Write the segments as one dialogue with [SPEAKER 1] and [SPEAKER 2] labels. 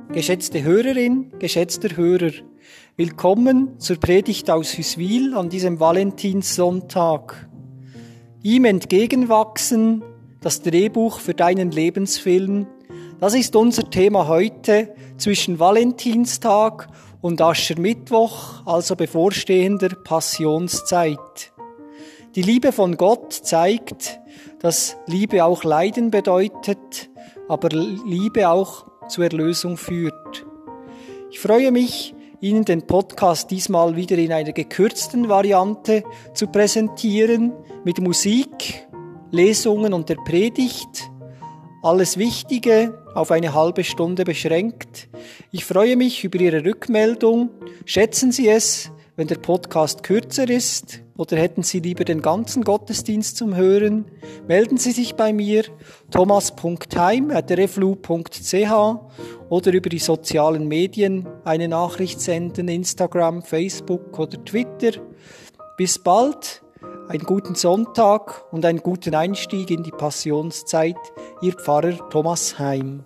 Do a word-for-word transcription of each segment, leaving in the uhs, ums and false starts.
[SPEAKER 1] geschätzte Hörerin, geschätzter Hörer, willkommen zur Predigt aus Hüswil an diesem Valentinssonntag. Ihm entgegenwachsen, das Drehbuch für deinen Lebensfilm, das ist unser Thema heute zwischen Valentinstag und Aschermittwoch, also bevorstehender Passionszeit. Die Liebe von Gott zeigt, dass Liebe auch Leiden bedeutet, aber Liebe auch zur Erlösung führt. Ich freue mich, Ihnen den Podcast diesmal wieder in einer gekürzten Variante zu präsentieren, mit Musik, Lesungen und der Predigt. Alles Wichtige auf eine halbe Stunde beschränkt. Ich freue mich über Ihre Rückmeldung. Schätzen Sie es, wenn der Podcast kürzer ist, oder hätten Sie lieber den ganzen Gottesdienst zum Hören? Melden Sie sich bei mir, thomas punkt heim at r f l u punkt c h oder über die sozialen Medien eine Nachricht senden, Instagram, Facebook oder Twitter. Bis bald, einen guten Sonntag und einen guten Einstieg in die Passionszeit, Ihr Pfarrer Thomas Heim.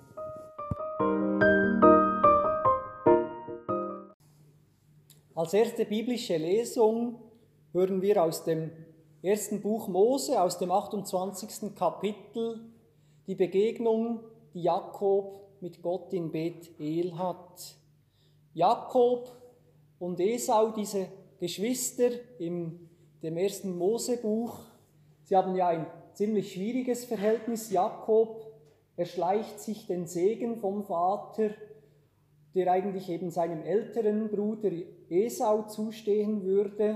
[SPEAKER 1] Als erste biblische Lesung hören wir aus dem ersten Buch Mose, aus dem achtundzwanzigsten Kapitel, die Begegnung, die Jakob mit Gott in Bethel hat. Jakob und Esau, diese Geschwister in dem ersten Mosebuch, sie haben ja ein ziemlich schwieriges Verhältnis. Jakob erschleicht sich den Segen vom Vater, der eigentlich eben seinem älteren Bruder Esau zustehen würde.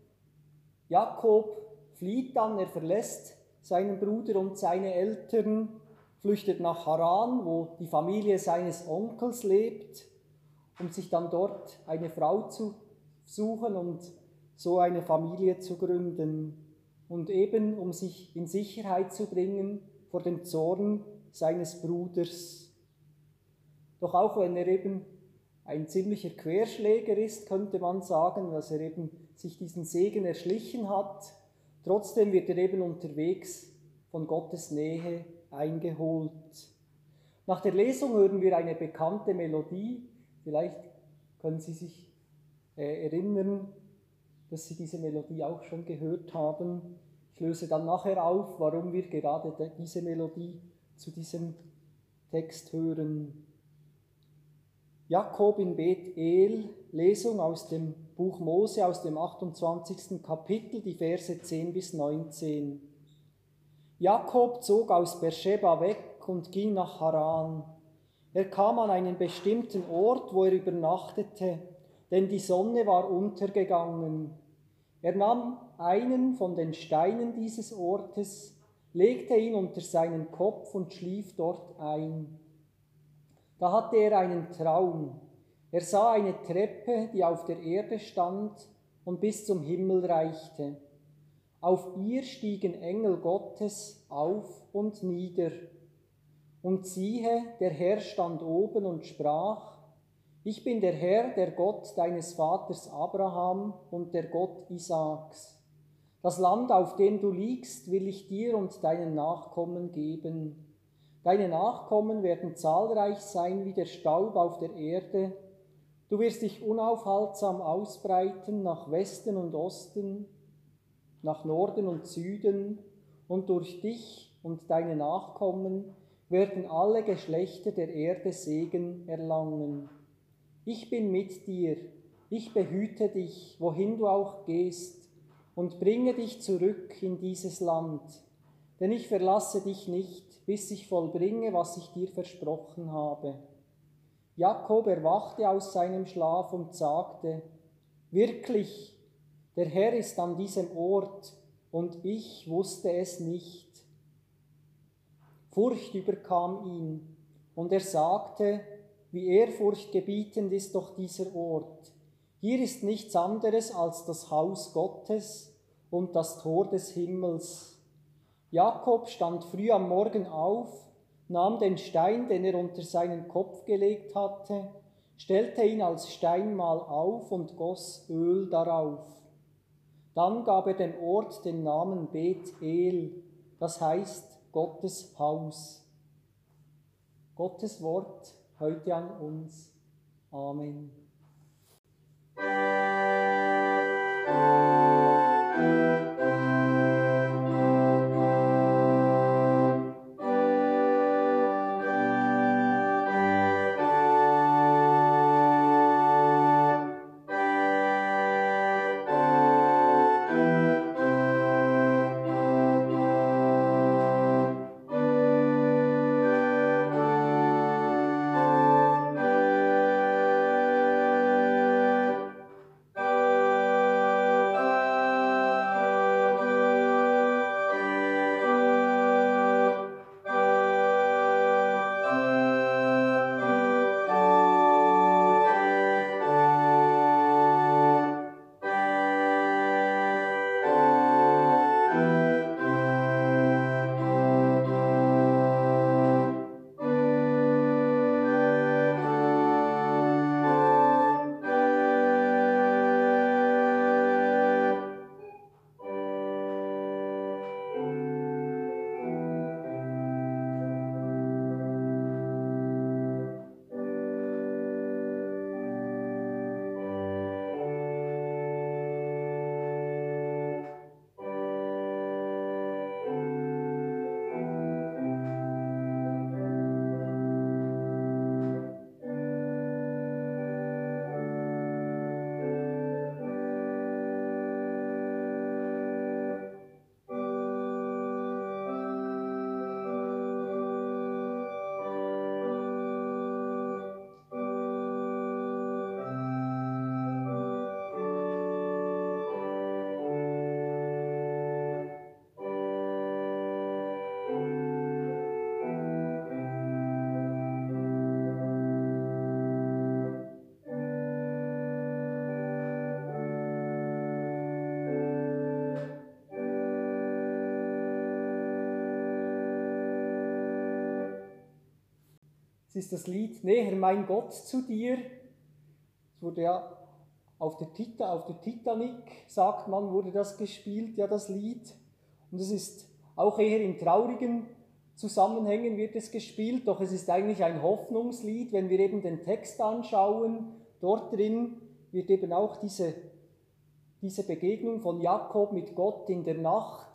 [SPEAKER 1] Jakob flieht dann, er verlässt seinen Bruder und seine Eltern, flüchtet nach Haran, wo die Familie seines Onkels lebt, um sich dann dort eine Frau zu suchen und so eine Familie zu gründen. Und eben, um sich in Sicherheit zu bringen vor dem Zorn seines Bruders. Doch auch wenn er eben ein ziemlicher Querschläger ist, könnte man sagen, dass er eben sich diesen Segen erschlichen hat, trotzdem wird er eben unterwegs von Gottes Nähe eingeholt. Nach der Lesung hören wir eine bekannte Melodie. Vielleicht können Sie sich äh, erinnern, dass Sie diese Melodie auch schon gehört haben. Ich löse dann nachher auf, warum wir gerade diese Melodie zu diesem Text hören. Jakob in Bethel, Lesung aus dem Buch Mose, aus dem achtundzwanzigsten Kapitel, die Verse zehn bis neunzehn. Jakob zog aus Beersheba weg und ging nach Haran. Er kam an einen bestimmten Ort, wo er übernachtete, denn die Sonne war untergegangen. Er nahm einen von den Steinen dieses Ortes, legte ihn unter seinen Kopf und schlief dort ein. Da hatte er einen Traum. Er sah eine Treppe, die auf der Erde stand und bis zum Himmel reichte. Auf ihr stiegen Engel Gottes auf und nieder. Und siehe, der Herr stand oben und sprach: Ich bin der Herr, der Gott deines Vaters Abraham und der Gott Isaaks. Das Land, auf dem du liegst, will ich dir und deinen Nachkommen geben. Deine Nachkommen werden zahlreich sein wie der Staub auf der Erde. Du wirst dich unaufhaltsam ausbreiten nach Westen und Osten, nach Norden und Süden, und durch dich und deine Nachkommen werden alle Geschlechter der Erde Segen erlangen. Ich bin mit dir, ich behüte dich, wohin du auch gehst, und bringe dich zurück in dieses Land. Denn ich verlasse dich nicht, bis ich vollbringe, was ich dir versprochen habe. Jakob erwachte aus seinem Schlaf und sagte: Wirklich, der Herr ist an diesem Ort, und ich wusste es nicht. Furcht überkam ihn, und er sagte: Wie ehrfurchtgebietend ist doch dieser Ort. Hier ist nichts anderes als das Haus Gottes und das Tor des Himmels. Jakob stand früh am Morgen auf, nahm den Stein, den er unter seinen Kopf gelegt hatte, stellte ihn als Steinmal auf und goss Öl darauf. Dann gab er dem Ort den Namen Bethel, das heißt Gottes Haus. Gottes Wort heute an uns. Amen. Es ist das Lied Näher mein Gott zu dir. Es wurde ja auf der, Tita, auf der Titanic, sagt man, wurde das gespielt, ja das Lied. Und es ist auch eher in traurigen Zusammenhängen wird es gespielt, doch es ist eigentlich ein Hoffnungslied, wenn wir eben den Text anschauen. Dort drin wird eben auch diese, diese Begegnung von Jakob mit Gott in der Nacht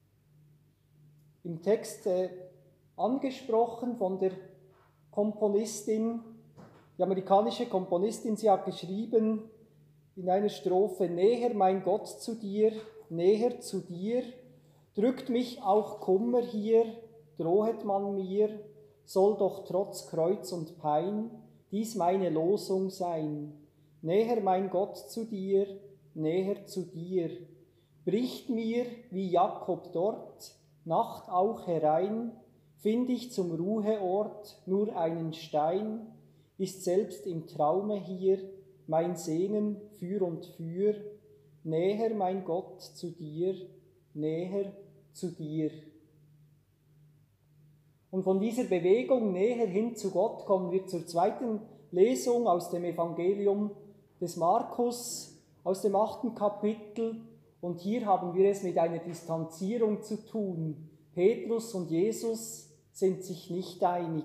[SPEAKER 1] im Text äh, angesprochen von der Komponistin, die amerikanische Komponistin, sie hat geschrieben in einer Strophe: Näher mein Gott zu dir, näher zu dir, drückt mich auch Kummer hier, drohet man mir, soll doch trotz Kreuz und Pein dies meine Losung sein. Näher mein Gott zu dir, näher zu dir, bricht mir wie Jakob dort Nacht auch herein, find ich zum Ruheort nur einen Stein, ist selbst im Traume hier mein Sehnen für und für, näher mein Gott zu dir, näher zu dir. Und von dieser Bewegung näher hin zu Gott kommen wir zur zweiten Lesung aus dem Evangelium des Markus, aus dem achten Kapitel. Und hier haben wir es mit einer Distanzierung zu tun. Petrus und Jesus sind sich nicht einig.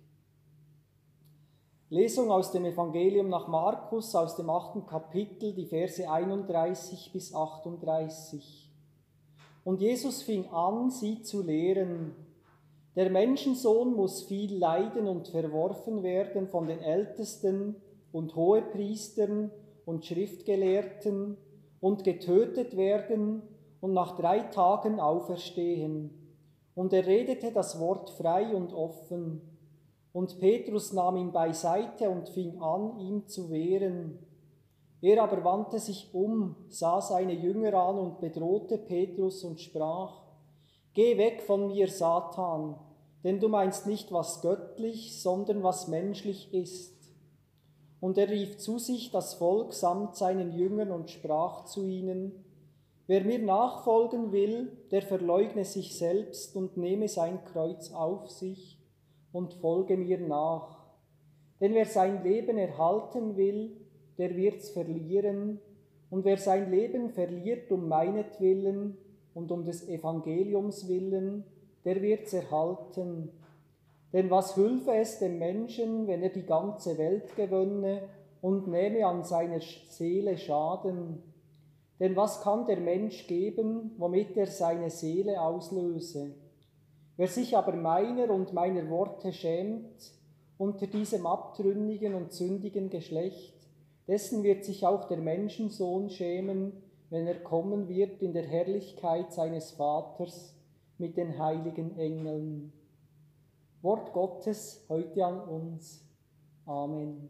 [SPEAKER 1] Lesung aus dem Evangelium nach Markus, aus dem achten Kapitel, die Verse einunddreißig bis achtunddreißig. Und Jesus fing an, sie zu lehren. Der Menschensohn muss viel leiden und verworfen werden von den Ältesten und Hohepriestern und Schriftgelehrten und getötet werden und nach drei Tagen auferstehen. Und er redete das Wort frei und offen. Und Petrus nahm ihn beiseite und fing an, ihm zu wehren. Er aber wandte sich um, sah seine Jünger an und bedrohte Petrus und sprach: Geh weg von mir, Satan, denn du meinst nicht, was göttlich, sondern was menschlich ist. Und er rief zu sich das Volk samt seinen Jüngern und sprach zu ihnen: Wer mir nachfolgen will, der verleugne sich selbst und nehme sein Kreuz auf sich und folge mir nach. Denn wer sein Leben erhalten will, der wird's verlieren, und wer sein Leben verliert um meinetwillen und um des Evangeliums willen, der wird's erhalten. Denn was hülfe es dem Menschen, wenn er die ganze Welt gewönne und nähme an seiner Seele Schaden? Denn was kann der Mensch geben, womit er seine Seele auslöse? Wer sich aber meiner und meiner Worte schämt, unter diesem abtrünnigen und sündigen Geschlecht, dessen wird sich auch der Menschensohn schämen, wenn er kommen wird in der Herrlichkeit seines Vaters mit den heiligen Engeln. Wort Gottes heute an uns. Amen.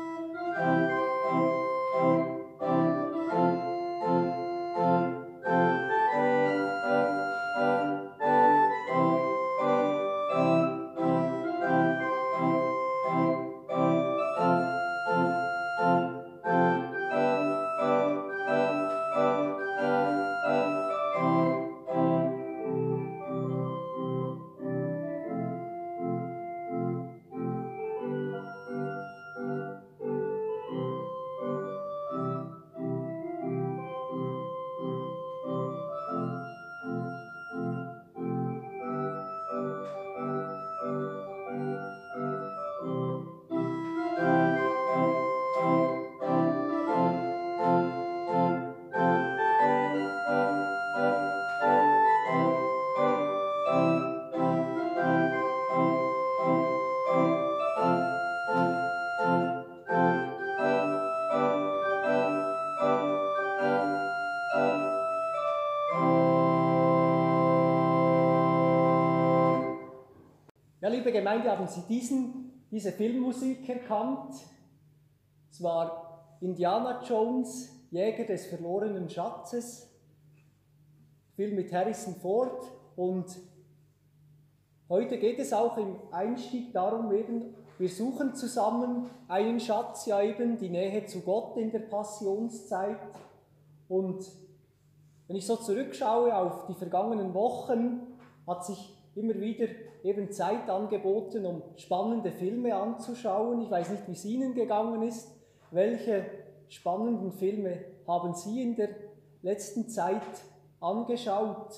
[SPEAKER 1] Ja, liebe Gemeinde, haben Sie diesen, diese Filmmusik erkannt? Es war Indiana Jones, Jäger des verlorenen Schatzes, Film mit Harrison Ford. Und heute geht es auch im Einstieg darum, eben, wir suchen zusammen einen Schatz, ja eben die Nähe zu Gott in der Passionszeit. Und wenn ich so zurückschaue auf die vergangenen Wochen, hat sich immer wieder eben Zeit angeboten, um spannende Filme anzuschauen. Ich weiß nicht, wie es Ihnen gegangen ist. Welche spannenden Filme haben Sie in der letzten Zeit angeschaut?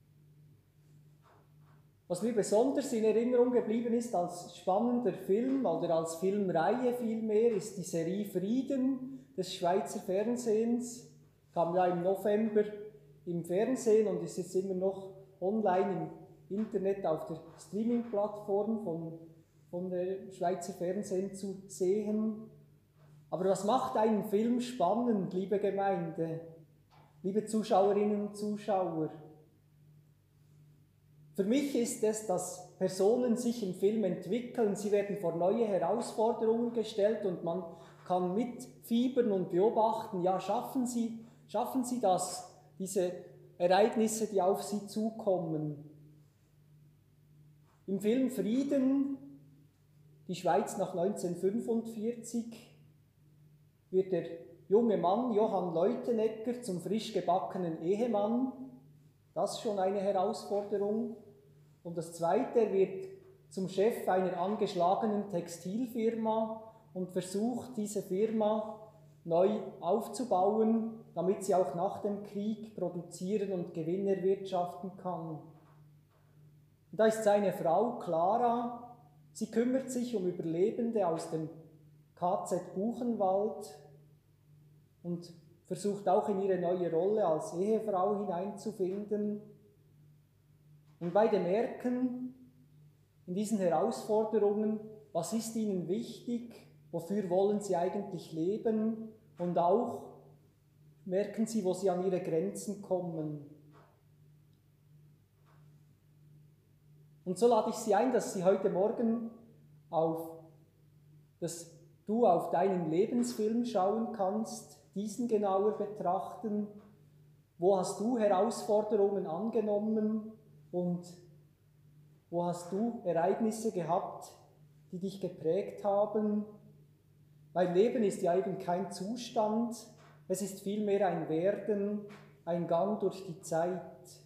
[SPEAKER 1] Was mir besonders in Erinnerung geblieben ist als spannender Film oder als Filmreihe vielmehr, ist die Serie Frieden des Schweizer Fernsehens. Kam ja im November im Fernsehen und ist jetzt immer noch online im Internet auf der Streaming-Plattform von, von der Schweizer Fernsehen zu sehen. Aber was macht einen Film spannend, liebe Gemeinde, liebe Zuschauerinnen und Zuschauer? Für mich ist es, dass Personen sich im Film entwickeln, sie werden vor neue Herausforderungen gestellt und man kann mitfiebern und beobachten, ja, schaffen sie, schaffen sie das, diese Ereignisse, die auf sie zukommen. Im Film Frieden, die Schweiz nach neunzehnhundertfünfundvierzig, wird der junge Mann Johann Leutenegger zum frisch gebackenen Ehemann. Das ist schon eine Herausforderung. Und das Zweite, er wird zum Chef einer angeschlagenen Textilfirma und versucht, diese Firma neu aufzubauen, damit sie auch nach dem Krieg produzieren und Gewinn erwirtschaften kann. Und da ist seine Frau Clara, sie kümmert sich um Überlebende aus dem K Z Buchenwald und versucht auch in ihre neue Rolle als Ehefrau hineinzufinden. Und beide merken in diesen Herausforderungen, was ist ihnen wichtig, wofür wollen sie eigentlich leben, und auch merken sie, wo sie an ihre Grenzen kommen. Und so lade ich Sie ein, dass Sie heute Morgen auf, dass du auf deinen Lebensfilm schauen kannst, diesen genauer betrachten. Wo hast du Herausforderungen angenommen und wo hast du Ereignisse gehabt, die dich geprägt haben? Weil Leben ist ja eben kein Zustand, es ist vielmehr ein Werden, ein Gang durch die Zeit.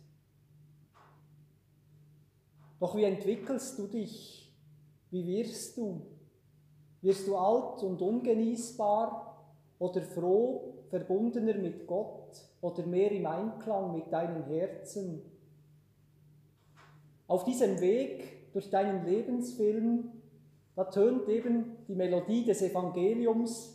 [SPEAKER 1] Doch wie entwickelst du dich? Wie wirst du? Wirst du alt und ungenießbar oder froh, verbundener mit Gott oder mehr im Einklang mit deinem Herzen? Auf diesem Weg durch deinen Lebensfilm, da tönt eben die Melodie des Evangeliums: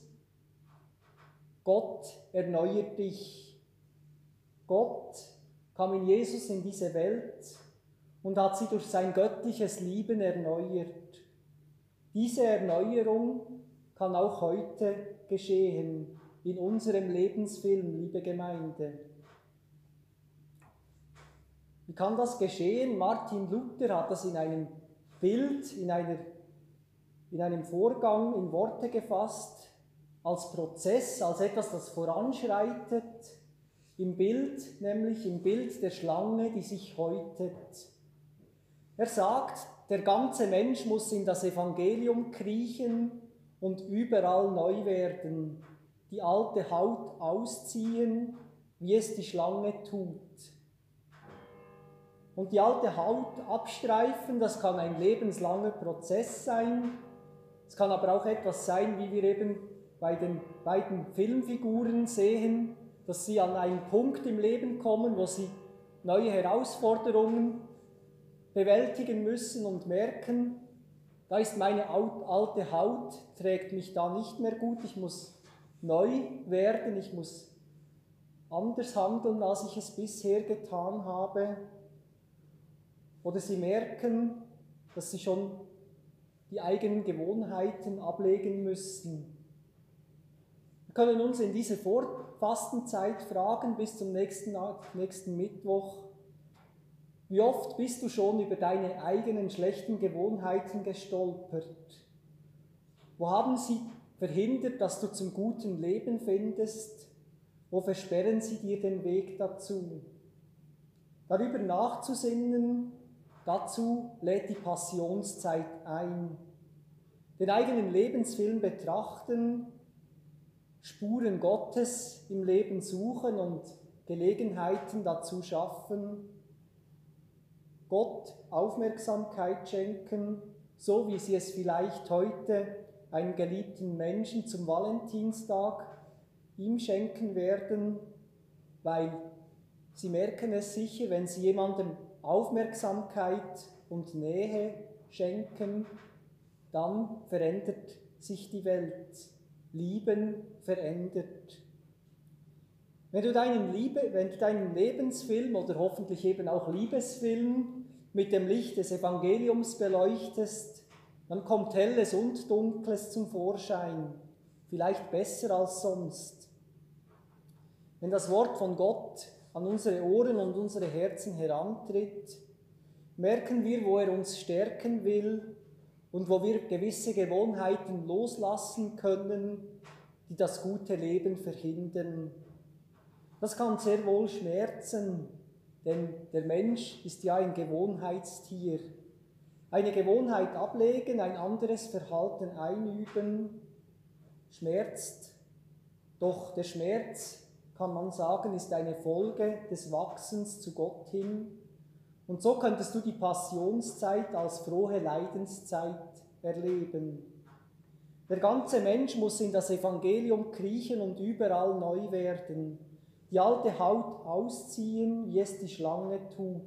[SPEAKER 1] Gott erneuert dich. Gott kam in Jesus in diese Welt und hat sie durch sein göttliches Lieben erneuert. Diese Erneuerung kann auch heute geschehen in unserem Lebensfilm, liebe Gemeinde. Wie kann das geschehen? Martin Luther hat das in einem Bild, in, einer, in einem Vorgang in Worte gefasst, als Prozess, als etwas, das voranschreitet, im Bild, nämlich im Bild der Schlange, die sich häutet. Er sagt, der ganze Mensch muss in das Evangelium kriechen und überall neu werden, die alte Haut ausziehen, wie es die Schlange tut. Und die alte Haut abstreifen, das kann ein lebenslanger Prozess sein. Es kann aber auch etwas sein, wie wir eben bei den beiden Filmfiguren sehen, dass sie an einen Punkt im Leben kommen, wo sie neue Herausforderungen bewältigen müssen und merken, da ist meine alte Haut, trägt mich da nicht mehr gut, ich muss neu werden, ich muss anders handeln, als ich es bisher getan habe. Oder sie merken, dass sie schon die eigenen Gewohnheiten ablegen müssen. Wir können uns in dieser Vorfastenzeit fragen, bis zum nächsten, nächsten Mittwoch: Wie oft bist du schon über deine eigenen schlechten Gewohnheiten gestolpert? Wo haben sie verhindert, dass du zum guten Leben findest? Wo versperren sie dir den Weg dazu? Darüber nachzusinnen, dazu lädt die Passionszeit ein. Den eigenen Lebensfilm betrachten, Spuren Gottes im Leben suchen und Gelegenheiten dazu schaffen, Gott Aufmerksamkeit schenken, so wie sie es vielleicht heute einem geliebten Menschen zum Valentinstag ihm schenken werden, weil sie merken es sicher, wenn sie jemandem Aufmerksamkeit und Nähe schenken, dann verändert sich die Welt. Lieben verändert. Wenn du deinen, Liebe, wenn du deinen Lebensfilm oder hoffentlich eben auch Liebesfilm mit dem Licht des Evangeliums beleuchtest, dann kommt Helles und Dunkles zum Vorschein, vielleicht besser als sonst. Wenn das Wort von Gott an unsere Ohren und unsere Herzen herantritt, merken wir, wo er uns stärken will und wo wir gewisse Gewohnheiten loslassen können, die das gute Leben verhindern. Das kann sehr wohl schmerzen, denn der Mensch ist ja ein Gewohnheitstier. Eine Gewohnheit ablegen, ein anderes Verhalten einüben, schmerzt. Doch der Schmerz, kann man sagen, ist eine Folge des Wachsens zu Gott hin. Und so könntest du die Passionszeit als frohe Leidenszeit erleben. Der ganze Mensch muss in das Evangelium kriechen und überall neu werden, die alte Haut ausziehen, wie es die Schlange tut.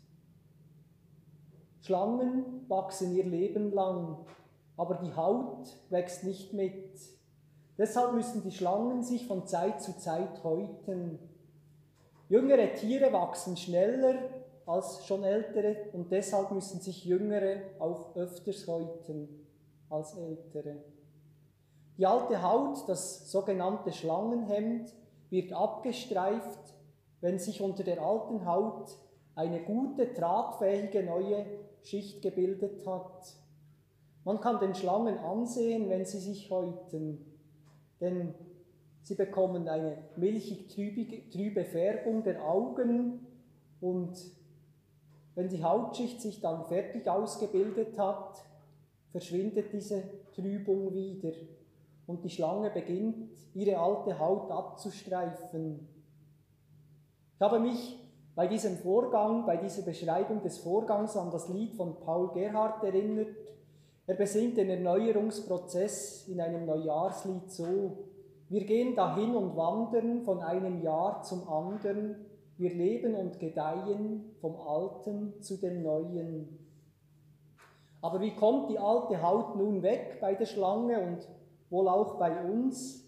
[SPEAKER 1] Schlangen wachsen ihr Leben lang, aber die Haut wächst nicht mit. Deshalb müssen die Schlangen sich von Zeit zu Zeit häuten. Jüngere Tiere wachsen schneller als schon ältere und deshalb müssen sich Jüngere auch öfters häuten als ältere. Die alte Haut, das sogenannte Schlangenhemd, wird abgestreift, wenn sich unter der alten Haut eine gute, tragfähige neue Schicht gebildet hat. Man kann den Schlangen ansehen, wenn sie sich häuten, denn sie bekommen eine milchig-trübe Färbung der Augen und wenn die Hautschicht sich dann fertig ausgebildet hat, verschwindet diese Trübung wieder und die Schlange beginnt, ihre alte Haut abzustreifen. Ich habe mich bei diesem Vorgang, bei dieser Beschreibung des Vorgangs an das Lied von Paul Gerhardt erinnert. Er besingt den Erneuerungsprozess in einem Neujahrslied so: Wir gehen dahin und wandern von einem Jahr zum anderen, wir leben und gedeihen vom Alten zu dem Neuen. Aber wie kommt die alte Haut nun weg bei der Schlange und wohl auch bei uns?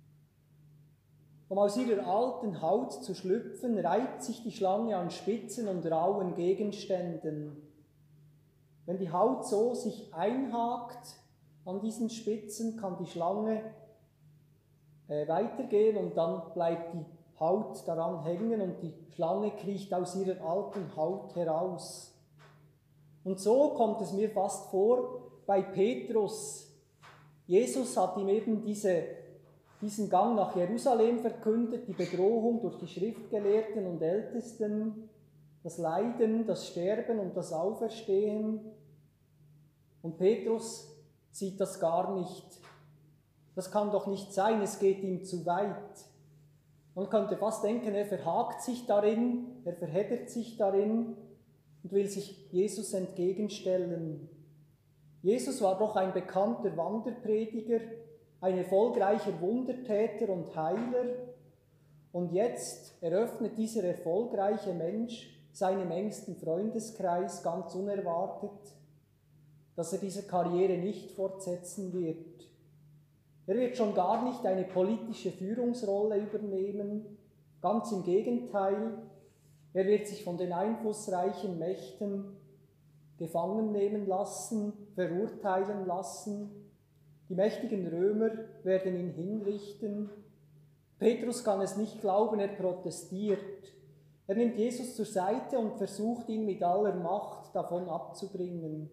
[SPEAKER 1] Um aus ihrer alten Haut zu schlüpfen, reibt sich die Schlange an spitzen und rauen Gegenständen. Wenn die Haut so sich einhakt an diesen Spitzen, kann die Schlange äh, weitergehen und dann bleibt die Haut daran hängen und die Schlange kriecht aus ihrer alten Haut heraus. Und so kommt es mir fast vor bei Petrus. Jesus hat ihm eben diese, diesen Gang nach Jerusalem verkündet, die Bedrohung durch die Schriftgelehrten und Ältesten, das Leiden, das Sterben und das Auferstehen. Und Petrus sieht das gar nicht. Das kann doch nicht sein, es geht ihm zu weit. Man könnte fast denken, er verhakt sich darin, er verheddert sich darin und will sich Jesus entgegenstellen. Jesus war doch ein bekannter Wanderprediger, ein erfolgreicher Wundertäter und Heiler. Und jetzt eröffnet dieser erfolgreiche Mensch seinem engsten Freundeskreis ganz unerwartet, dass er diese Karriere nicht fortsetzen wird. Er wird schon gar nicht eine politische Führungsrolle übernehmen, ganz im Gegenteil, er wird sich von den einflussreichen Mächten gefangen nehmen lassen, verurteilen lassen. Die mächtigen Römer werden ihn hinrichten. Petrus kann es nicht glauben, er protestiert. Er nimmt Jesus zur Seite und versucht ihn mit aller Macht davon abzubringen.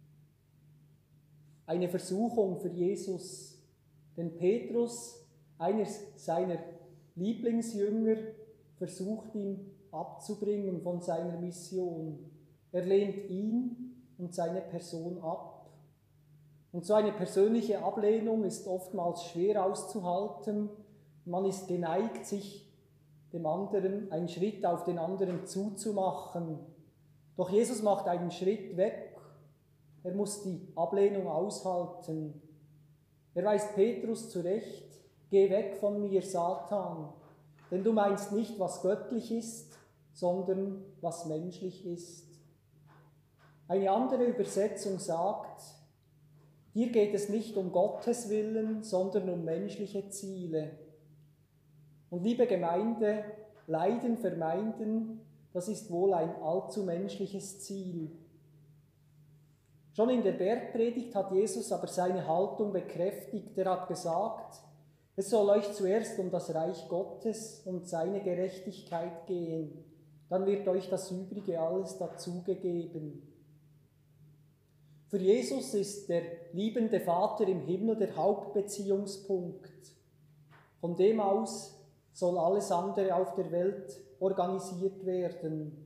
[SPEAKER 1] Eine Versuchung für Jesus, denn Petrus, einer seiner Lieblingsjünger, versucht ihn abzubringen von seiner Mission. Er lehnt ihn und seine Person ab. Und so eine persönliche Ablehnung ist oftmals schwer auszuhalten. Man ist geneigt, sich dem anderen, einen Schritt auf den anderen zuzumachen. Doch Jesus macht einen Schritt weg. Er muss die Ablehnung aushalten. Er weist Petrus zurecht: Geh weg von mir, Satan, denn du meinst nicht, was göttlich ist, sondern was menschlich ist. Eine andere Übersetzung sagt: Dir geht es nicht um Gottes Willen, sondern um menschliche Ziele. Und liebe Gemeinde, Leiden vermeiden, das ist wohl ein allzu menschliches Ziel. Schon in der Bergpredigt hat Jesus aber seine Haltung bekräftigt. Er hat gesagt, es soll euch zuerst um das Reich Gottes und seine Gerechtigkeit gehen. Dann wird euch das Übrige alles dazugegeben. Für Jesus ist der liebende Vater im Himmel der Hauptbeziehungspunkt. Von dem aus soll alles andere auf der Welt organisiert werden.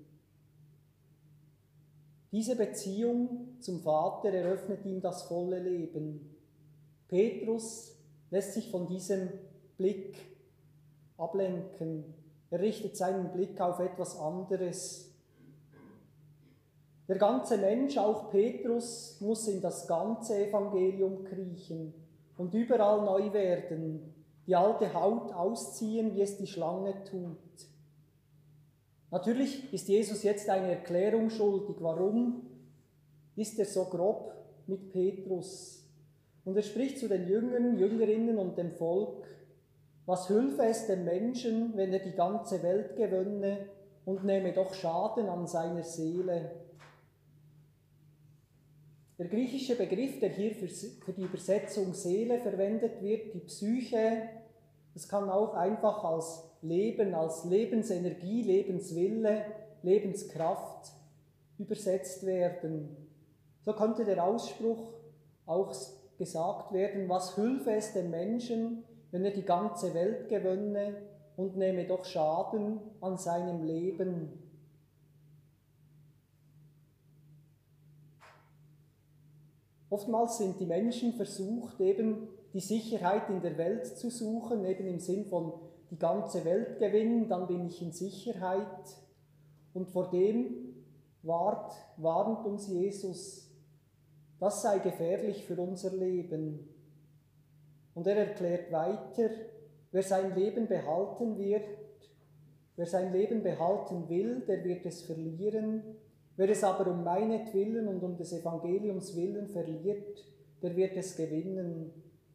[SPEAKER 1] Diese Beziehung zum Vater eröffnet ihm das volle Leben. Petrus lässt sich von diesem Blick ablenken. Er richtet seinen Blick auf etwas anderes. Der ganze Mensch, auch Petrus, muss in das ganze Evangelium kriechen und überall neu werden, die alte Haut ausziehen, wie es die Schlange tut. Natürlich ist Jesus jetzt eine Erklärung schuldig. Warum ist er so grob mit Petrus? Und er spricht zu den Jüngern, Jüngerinnen und dem Volk: Was hülfe es dem Menschen, wenn er die ganze Welt gewönne und nehme doch Schaden an seiner Seele? Der griechische Begriff, der hier für die Übersetzung Seele verwendet wird, die Psyche, das kann auch einfach als Leben, als Lebensenergie, Lebenswille, Lebenskraft übersetzt werden. So könnte der Ausspruch auch gesagt werden: Was hülfe es dem Menschen, wenn er die ganze Welt gewönne und nehme doch Schaden an seinem Leben? Oftmals sind die Menschen versucht, eben die Sicherheit in der Welt zu suchen, eben im Sinn von die ganze Welt gewinnen, dann bin ich in Sicherheit. Und vor dem warnt, warnt uns Jesus. Das sei gefährlich für unser Leben. Und er erklärt weiter, wer sein Leben behalten wird, wer sein Leben behalten will, der wird es verlieren. Wer es aber um meinetwillen und um des Evangeliums willen verliert, der wird es gewinnen.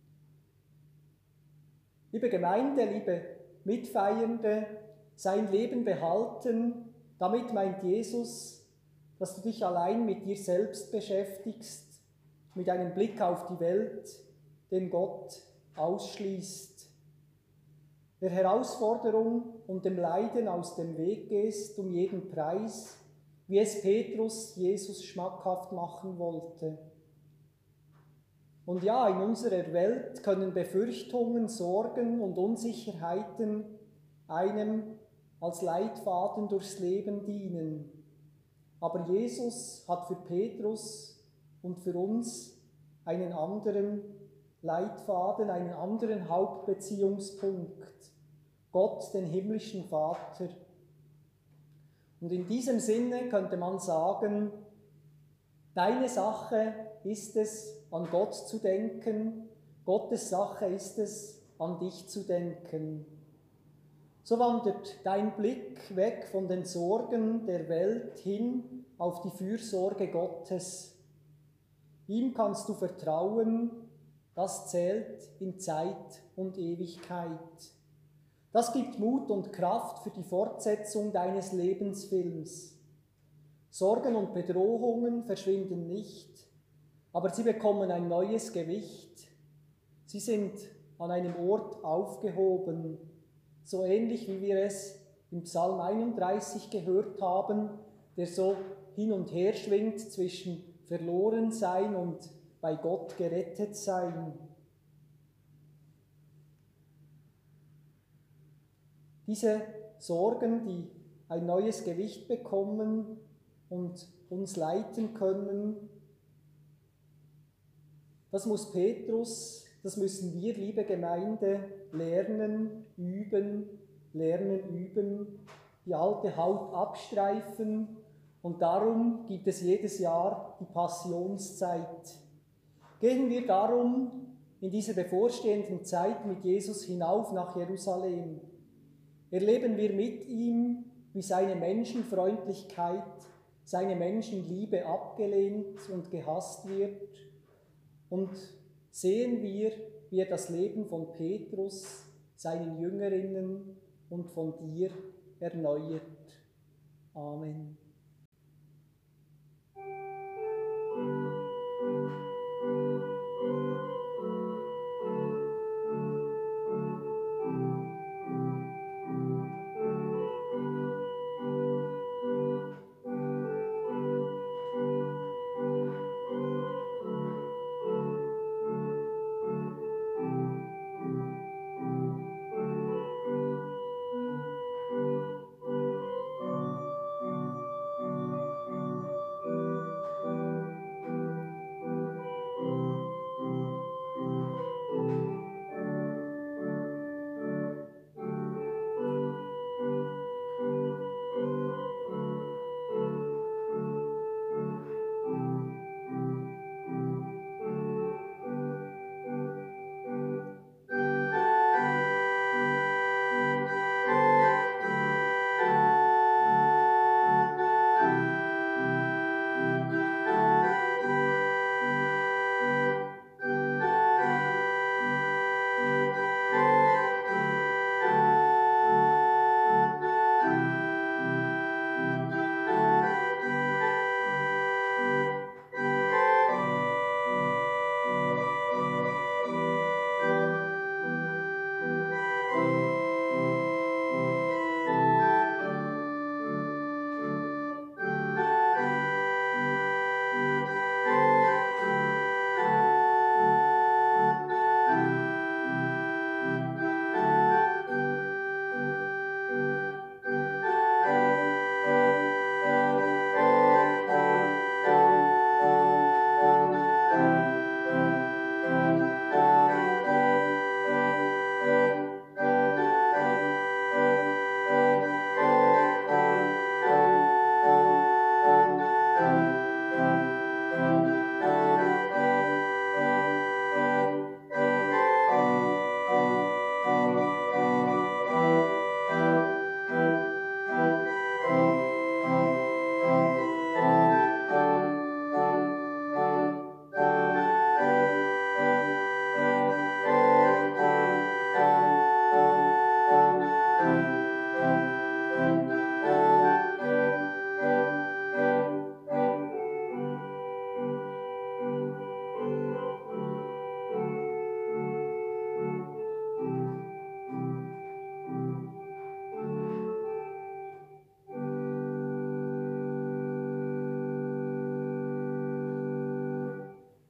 [SPEAKER 1] Liebe Gemeinde, liebe Mitfeiernde, sein Leben behalten, damit meint Jesus, dass du dich allein mit dir selbst beschäftigst, mit einem Blick auf die Welt, den Gott ausschließt. Der Herausforderung und dem Leiden aus dem Weg gehst um jeden Preis, wie es Petrus Jesus schmackhaft machen wollte. Und ja, in unserer Welt können Befürchtungen, Sorgen und Unsicherheiten einem als Leitfaden durchs Leben dienen. Aber Jesus hat für Petrus und für uns einen anderen Leitfaden, einen anderen Hauptbeziehungspunkt. Gott, den himmlischen Vater. Und in diesem Sinne könnte man sagen, deine Sache ist es, an Gott zu denken, Gottes Sache ist es, an dich zu denken. So wandert dein Blick weg von den Sorgen der Welt hin auf die Fürsorge Gottes. Ihm kannst du vertrauen, das zählt in Zeit und Ewigkeit. Das gibt Mut und Kraft für die Fortsetzung deines Lebensfilms. Sorgen und Bedrohungen verschwinden nicht, aber sie bekommen ein neues Gewicht. Sie sind an einem Ort aufgehoben, so ähnlich wie wir es im Psalm einunddreißig gehört haben, der so hin und her schwingt zwischen Verlorensein und bei Gott gerettet sein. Diese Sorgen, die ein neues Gewicht bekommen und uns leiten können, das muss Petrus, das müssen wir, liebe Gemeinde, lernen, üben, lernen, üben, die alte Haut abstreifen und darum gibt es jedes Jahr die Passionszeit. Gehen wir darum in dieser bevorstehenden Zeit mit Jesus hinauf nach Jerusalem. Erleben wir mit ihm, wie seine Menschenfreundlichkeit, seine Menschenliebe abgelehnt und gehasst wird. Und sehen wir, wie er das Leben von Petrus, seinen Jüngerinnen und von dir erneuert. Amen.